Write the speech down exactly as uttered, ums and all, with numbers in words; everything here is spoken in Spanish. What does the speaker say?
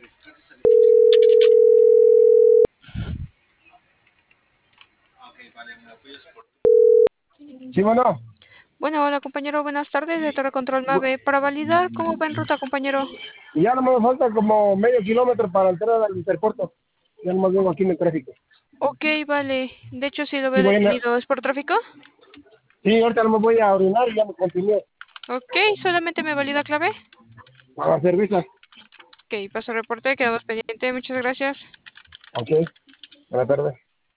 Sí, bueno. Bueno, hola compañero, buenas tardes, de Torre Control Mave. Para validar, ¿cómo va en ruta, compañero? Ya no me falta como medio kilómetro para entrar al interpuerto. Ya nomás vengo aquí en el tráfico. Ok, vale. De hecho, sí lo Sí, veo voy a, detenido. ¿Es por tráfico? sí, ahorita no me voy a orinar y ya me continúo Ok, solamente me valida clave. a hacer visas. Ok, paso reporte, quedamos pendiente. Muchas gracias. Ok, buenas tardes.